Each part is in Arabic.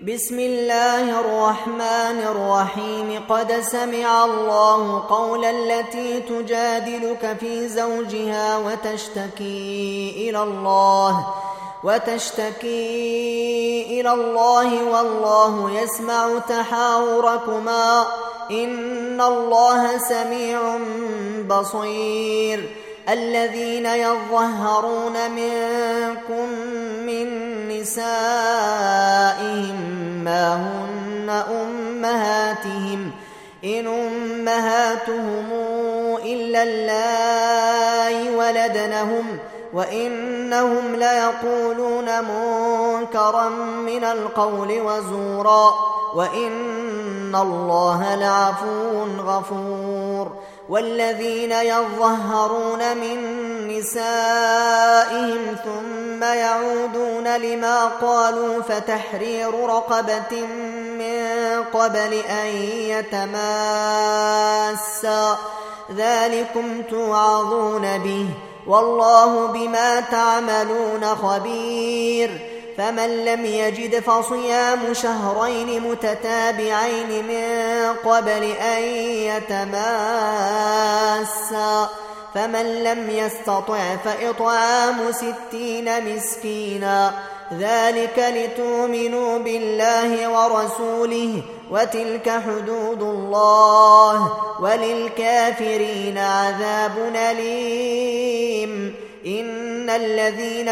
بسم الله الرحمن الرحيم. قد سمع الله قول التي تجادلك في زوجها وتشتكي إلى الله والله يسمع تحاوركما إن الله سميع بصير. الذين يظهرون منكم من نسائهم ما هن أمهاتهم إن أمهاتهم إلا اللائي ولدنهم وإنهم ليقولون منكرا من القول وزورا وإن الله لعفو غفور. والذين يظهرون من نسائهم ثم يعودون لما قالوا فتحرير رقبة من قبل أن يتماسا ذلكم توعظون به والله بما تعملون خبير. فمن لم يجد فصيام شهرين متتابعين من قبل أن يتماسا فمن لم يستطع فإطعام 60 مسكينا ذلك لتؤمنوا بالله ورسوله وتلك حدود الله وللكافرين عذاب أليم. إن الذين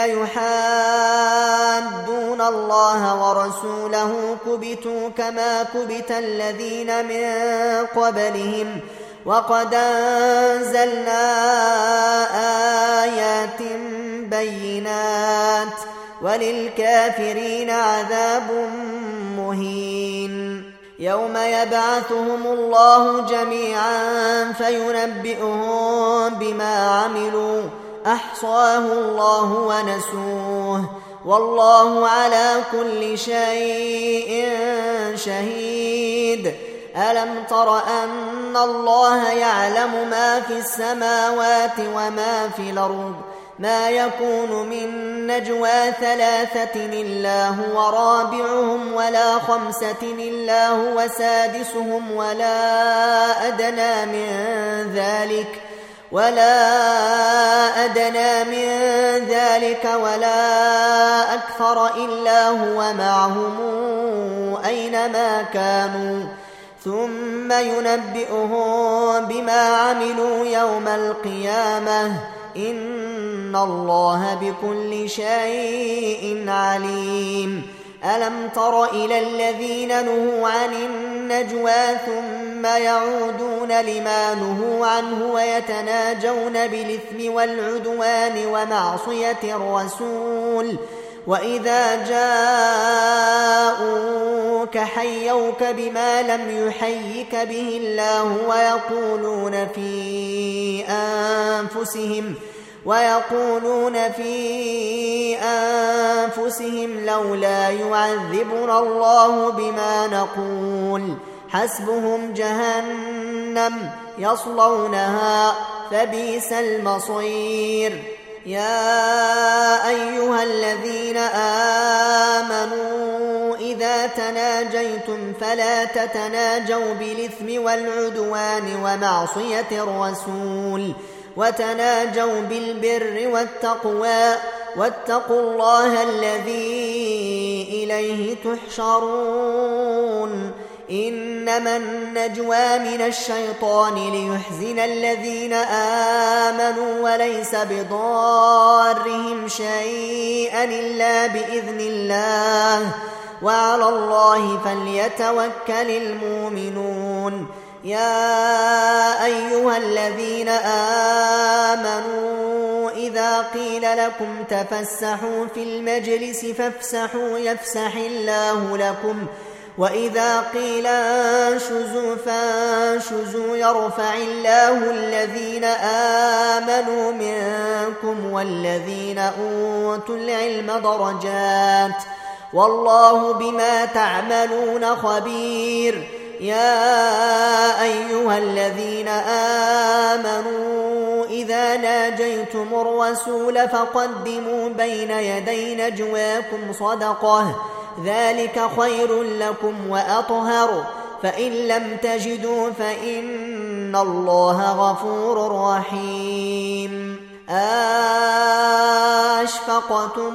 يحادون الله ورسوله كبتوا كما كبت الذين من قبلهم وقد أنزلنا آيات بينات وللكافرين عذاب مهين. يوم يبعثهم الله جميعا فينبئهم بما عملوا أحصاه الله ونسوه والله على كل شيء شهيد. ألم تر أن الله يعلم ما في السماوات وما في الأرض ما يكون من نجوى 3 إلا هو رابعهم ولا 5 إلا هو سادسهم ولا أدنى من ذلك ولا أكثر إلا هو معهم أينما كانوا ثم ينبئهم بما عملوا يوم القيامة إن الله بكل شيء عليم. ألم تر إلى الذين نهوا عن النجوى ثم يعودون لما نهوا عنه ويتناجون بالإثم والعدوان ومعصية الرسول وإذا جاءوك حيوك بما لم يحيك به الله ويقولون في أنفسهم لولا يعذبنا الله بما نقول حسبهم جهنم يصلونها فبئس المصير. يا أيها الذين آمنوا إذا تناجيتم فلا تتناجوا بالإثم والعدوان ومعصية الرسول وتناجوا بالبر والتقوى واتقوا الله الذي إليه تحشرون. إنما النجوى من الشيطان ليحزن الذين آمنوا وليس بضارهم شيئا إلا بإذن الله وعلى الله فليتوكل المؤمنون. يا أيها الذين آمنوا إذا قيل لكم تفسحوا في المجلس فافسحوا يفسح الله لكم وإذا قيل انشزوا فانشزوا يرفع الله الذين آمنوا منكم والذين أوتوا العلم درجات والله بما تعملون خبير. يا أيها الذين آمنوا إذا ناجيتم الرسول فقدموا بين يدي نجواكم صدقة ذلك خير لكم وأطهر، فإن لم تجدوا فإن الله غفور رحيم. أشفقتم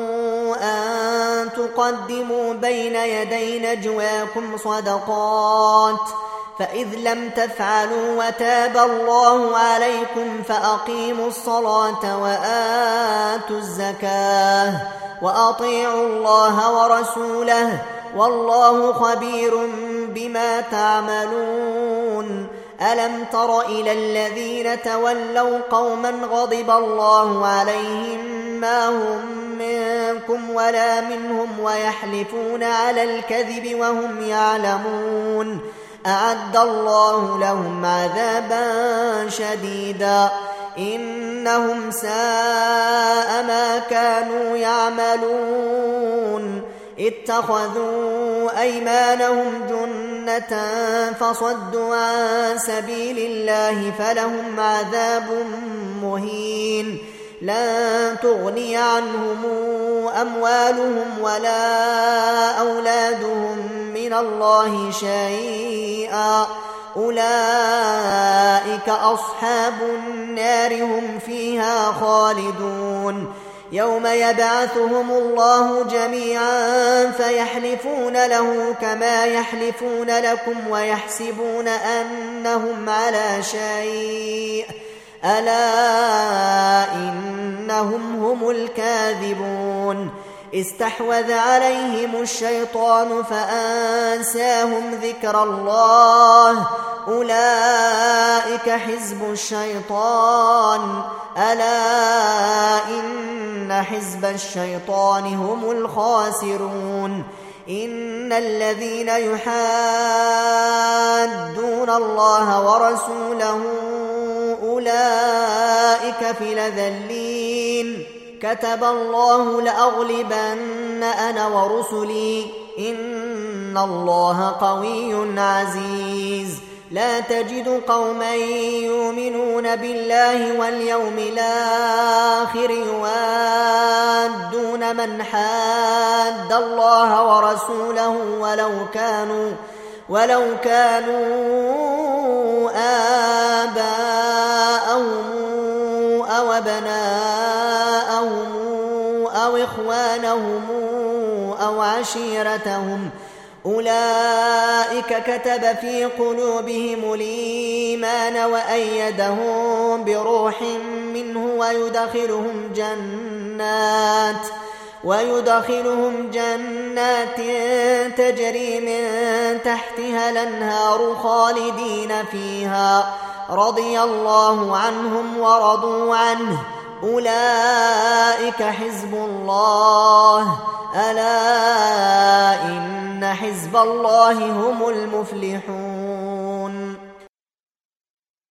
أن تقدموا بين يدي نجواكم صدقات، فإذ لم تفعلوا وتاب الله عليكم فأقيموا الصلاة وآتوا الزكاة وأطيعوا الله ورسوله والله خبير بما تعملون. ألم تر إلى الذين تولوا قوما غضب الله عليهم ما هم منكم ولا منهم ويحلفون على الكذب وهم يعلمون، أعد الله لهم عذابا شديدا إنهم ساء ما كانوا يعملون. اتخذوا أيمانهم جنة فصدوا عن سبيل الله فلهم عذاب مهين. لن تغني عنهم أموالهم ولا أولادهم من الله شيئا، أولئك أصحاب النار هم فيها خالدون. يوم يبعثهم الله جميعا فيحلفون له كما يحلفون لكم ويحسبون أنهم على شيء، ألا إنهم هم الكاذبون. استحوذ عليهم الشيطان فأنساهم ذكر الله، أولئك حزب الشيطان، ألا إن حزب الشيطان هم الخاسرون. إن الذين يحادون الله ورسوله أولئك في الأذلين. كتب الله لأغلبن أنا ورسلي إن الله قوي عزيز. لا تجد قوما يؤمنون بالله واليوم الآخر يوادون من حاد الله ورسوله ولو كانوا آباءهم أو أبناءهم أو إخوانهم أو عشيرتهم، أولئك كتب في قلوبهم الإيمان وأيدهم بروح منه ويدخلهم جنات تجري من تحتها الأنهار خالدين فيها، رضي الله عنهم ورضوا عنه، أولئك حزب الله، ألا إن حزب الله هم المفلحون.